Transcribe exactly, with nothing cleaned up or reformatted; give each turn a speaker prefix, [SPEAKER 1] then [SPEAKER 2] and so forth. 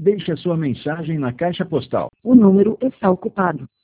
[SPEAKER 1] Deixe a sua mensagem na caixa postal.
[SPEAKER 2] O número está ocupado.